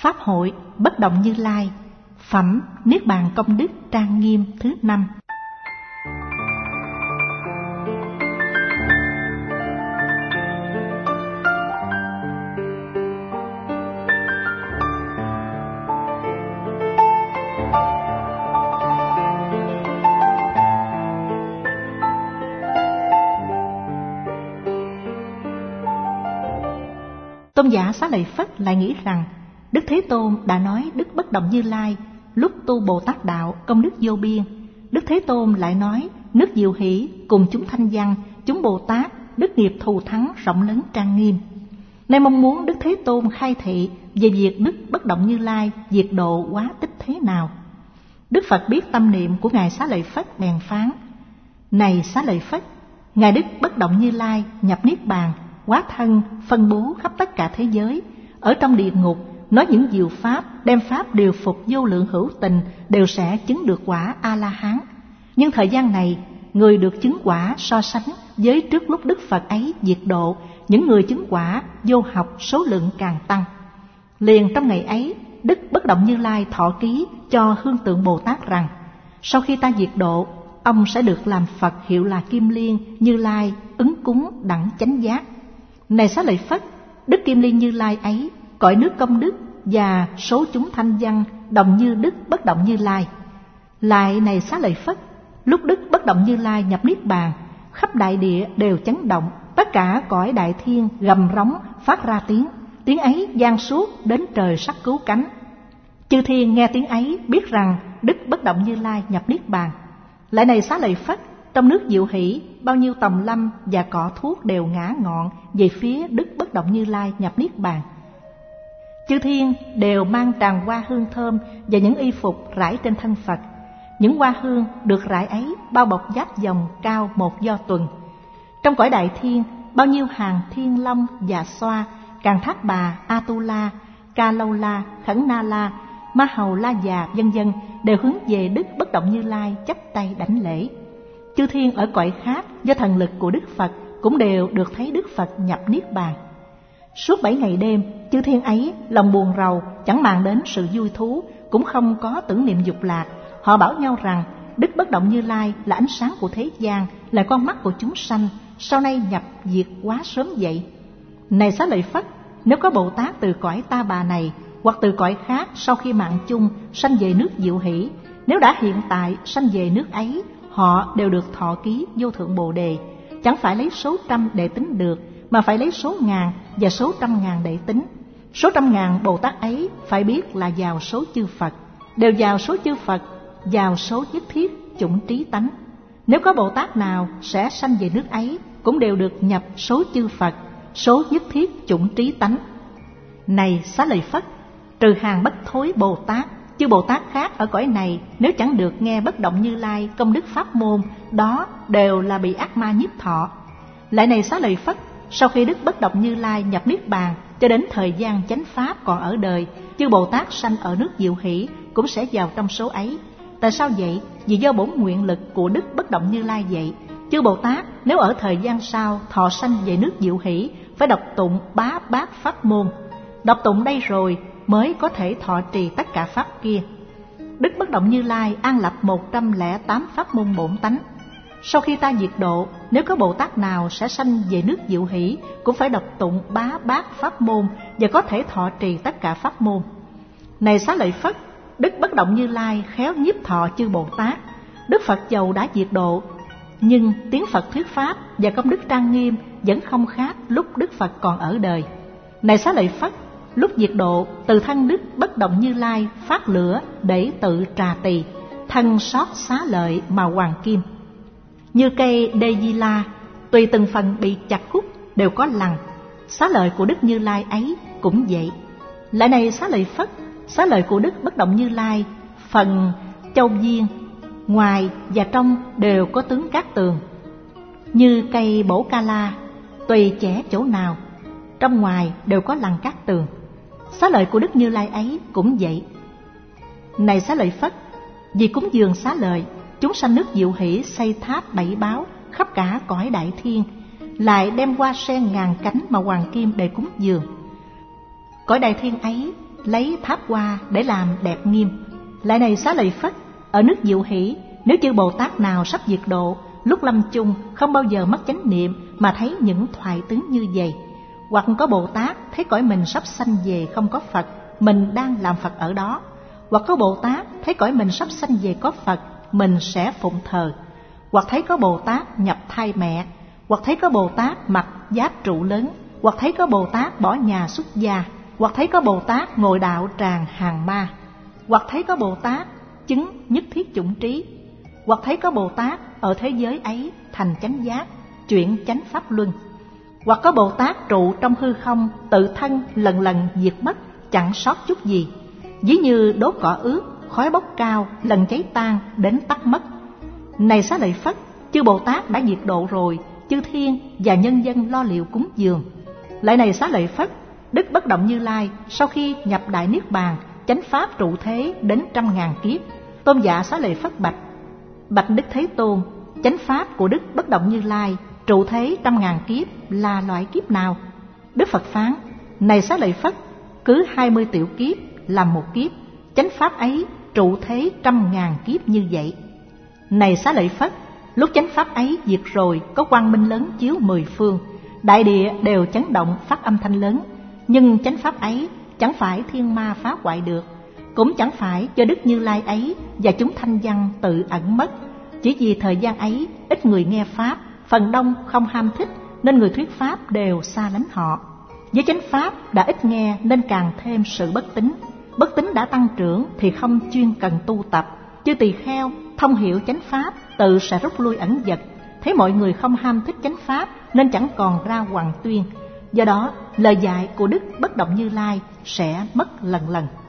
Pháp hội Bất Động Như Lai, phẩm Niết Bàn Công Đức Trang Nghiêm thứ 5. Tôn giả Xá Lợi Phất lại nghĩ rằng Đức Thế Tôn đã nói Đức Bất Động Như Lai lúc tu Bồ Tát Đạo công đức vô biên. Đức Thế Tôn lại nói nước Diệu Hỷ cùng chúng thanh văn, chúng Bồ Tát, đức nghiệp thù thắng rộng lớn trang nghiêm. Nay mong muốn Đức Thế Tôn khai thị về việc Đức Bất Động Như Lai diệt độ quá tích thế nào. Đức Phật biết tâm niệm của Ngài Xá Lợi Phất bèn phán: Này Xá Lợi Phất, Ngài Đức Bất Động Như Lai nhập Niết Bàn, hóa thân phân bố khắp tất cả thế giới, ở trong địa ngục nói những diệu pháp, đem pháp điều phục vô lượng hữu tình đều sẽ chứng được quả A-la-hán. Nhưng thời gian này, người được chứng quả so sánh với trước lúc Đức Phật ấy diệt độ, những người chứng quả vô học số lượng càng tăng. Liền trong ngày ấy, Đức Bất Động Như Lai thọ ký cho Hương Tượng Bồ Tát rằng: sau khi ta diệt độ, ông sẽ được làm Phật hiệu là Kim Liên, Như Lai, ứng cúng đẳng chánh giác. Này Xá Lợi Phất, Đức Kim Liên Như Lai ấy, cõi nước công đức và số chúng thanh văn đồng như Đức Bất Động Như Lai. Lại này Xá Lợi Phất, lúc Đức Bất Động Như Lai nhập Niết Bàn, khắp đại địa đều chấn động, tất cả cõi đại thiên gầm rống phát ra tiếng ấy vang suốt đến trời sắc cứu cánh. Chư thiên nghe tiếng ấy biết rằng Đức Bất Động Như Lai nhập Niết Bàn. Lại này Xá Lợi Phất, trong nước Diệu Hỷ, bao nhiêu tòng lâm và cỏ thuốc đều ngã ngọn về phía Đức Bất Động Như Lai nhập Niết Bàn. Chư thiên đều mang tràng hoa hương thơm và những y phục rải trên thân Phật. Những hoa hương được rải ấy bao bọc giáp vòng cao 1 do tuần. Trong cõi đại thiên, bao nhiêu hàng thiên long và xoa, Càn Thác Bà, Atula, Ca Lâu La, Khẩn Na La, Ma Hầu La Già vân vân đều hướng về Đức Bất Động Như Lai chắp tay đảnh lễ. Chư thiên ở cõi khác do thần lực của Đức Phật cũng đều được thấy Đức Phật nhập Niết Bàn. Suốt 7 ngày đêm, chư thiên ấy lòng buồn rầu, chẳng màng đến sự vui thú, cũng không có tưởng niệm dục lạc. Họ bảo nhau rằng Đức Bất Động Như Lai là ánh sáng của thế gian, là con mắt của chúng sanh, sau này nhập diệt quá sớm vậy. Này Xá Lợi Phất, nếu có Bồ Tát từ cõi Ta Bà này hoặc từ cõi khác sau khi mạng chung sanh về nước Diệu Hỷ, nếu đã hiện tại sanh về nước ấy, họ đều được thọ ký vô thượng Bồ Đề, chẳng phải lấy số trăm để tính được, mà phải lấy số ngàn và số trăm ngàn để tính. Số trăm ngàn Bồ Tát ấy phải biết là vào số chư Phật, đều vào số chư Phật, vào số nhất thiết chủng trí tánh. Nếu có Bồ Tát nào sẽ sanh về nước ấy, cũng đều được nhập số chư Phật, số nhất thiết chủng trí tánh. Này Xá Lợi Phất, trừ hàng bất thối Bồ Tát, chư Bồ Tát khác ở cõi này nếu chẳng được nghe Bất Động Như Lai công đức pháp môn, đó đều là bị ác ma nhiếp thọ. Lại này Xá Lợi Phất, sau khi Đức Bất Động Như Lai nhập Niết Bàn, cho đến thời gian chánh pháp còn ở đời, chư Bồ Tát sanh ở nước Diệu Hỷ cũng sẽ vào trong số ấy. Tại sao vậy? Vì do bổn nguyện lực của Đức Bất Động Như Lai vậy. Chư Bồ Tát nếu ở thời gian sau thọ sanh về nước Diệu Hỷ, phải đọc tụng bá bát pháp môn. Đọc tụng đây rồi mới có thể thọ trì tất cả pháp kia. Đức Bất Động Như Lai an lập 108 pháp môn bổn tánh. Sau khi ta diệt độ, nếu có Bồ Tát nào sẽ sanh về nước Diệu Hỷ, cũng phải đọc tụng bá bát pháp môn và có thể thọ trì tất cả pháp môn. Này Xá Lợi Phất, Đức Bất Động Như Lai khéo nhiếp thọ chư Bồ Tát. Đức Phật dầu đã diệt độ, nhưng tiếng Phật thuyết pháp và công đức trang nghiêm vẫn không khác lúc Đức Phật còn ở đời. Này Xá Lợi Phất, lúc diệt độ, từ thân Đức Bất Động Như Lai phát lửa để tự trà tỳ, thân xót xá lợi màu hoàng kim. Như cây đê di la, tùy từng phần bị chặt khúc đều có lằn. Xá lợi của Đức Như Lai ấy cũng vậy. Lại này Xá Lợi Phất, xá lợi của Đức Bất Động Như Lai, phần châu viên, ngoài và trong đều có tướng cát tường. Như cây bổ ca la, tùy chẻ chỗ nào, trong ngoài đều có lằn cát tường. Xá lợi của Đức Như Lai ấy cũng vậy. Này Xá Lợi Phất, vì cúng dường xá lợi, chúng sanh nước Diệu Hỷ xây tháp 7 báo khắp cả cõi đại thiên, lại đem hoa sen ngàn cánh màu hoàng kim để cúng dường. Cõi đại thiên ấy lấy tháp hoa để làm đẹp nghiêm. Lại này Xá Lợi Phất, ở nước Diệu Hỷ, nếu chư Bồ Tát nào sắp diệt độ, lúc lâm chung không bao giờ mất chánh niệm mà thấy những thoại tướng như vậy. Hoặc có Bồ Tát thấy cõi mình sắp sanh về không có Phật, mình đang làm Phật ở đó. Hoặc có Bồ Tát thấy cõi mình sắp sanh về có Phật, mình sẽ phụng thờ. Hoặc thấy có Bồ Tát nhập thai mẹ, hoặc thấy có Bồ Tát mặc giáp trụ lớn, hoặc thấy có Bồ Tát bỏ nhà xuất gia, hoặc thấy có Bồ Tát ngồi đạo tràng hàng ma, hoặc thấy có Bồ Tát chứng nhất thiết chủng trí, hoặc thấy có Bồ Tát ở thế giới ấy thành chánh giác, chuyển chánh pháp luân, hoặc có Bồ Tát trụ trong hư không, tự thân lần lần diệt mất, chẳng sót chút gì, ví như đốt cỏ ướt, khói bốc cao, lần cháy tan đến tắt mất. Này Xá Lợi Phất, chư Bồ Tát đã diệt độ rồi, chư thiên và nhân dân lo liệu cúng dường. Lại này Xá Lợi Phất, Đức Bất Động Như Lai sau khi nhập Đại Niết Bàn, chánh pháp trụ thế đến 100.000 kiếp. Tôn giả Xá Lợi Phất bạch: Bạch Đức Thế Tôn, chánh pháp của Đức Bất Động Như Lai trụ thế 100.000 kiếp là loại kiếp nào? Đức Phật phán: Này Xá Lợi Phất, cứ 20 tiểu kiếp làm một kiếp, chánh pháp ấy trụ thế 100.000 kiếp như vậy. Này Xá Lợi Phất, lúc chánh pháp ấy diệt rồi, có quang minh lớn chiếu 10 phương, đại địa đều chấn động phát âm thanh lớn. Nhưng chánh pháp ấy chẳng phải thiên ma phá hoại được, cũng chẳng phải cho Đức Như Lai ấy và chúng thanh văn tự ẩn mất. Chỉ vì thời gian ấy ít người nghe pháp, phần đông không ham thích, nên người thuyết pháp đều xa lánh họ. Với chánh pháp đã ít nghe nên càng thêm sự bất tín. Bất tín đã tăng trưởng thì không chuyên cần tu tập. Chư tỳ kheo thông hiểu chánh pháp, tự sẽ rút lui ẩn dật. Thấy mọi người không ham thích chánh pháp nên chẳng còn ra hoằng tuyên. Do đó lời dạy của Đức Bất Động Như Lai sẽ mất lần lần.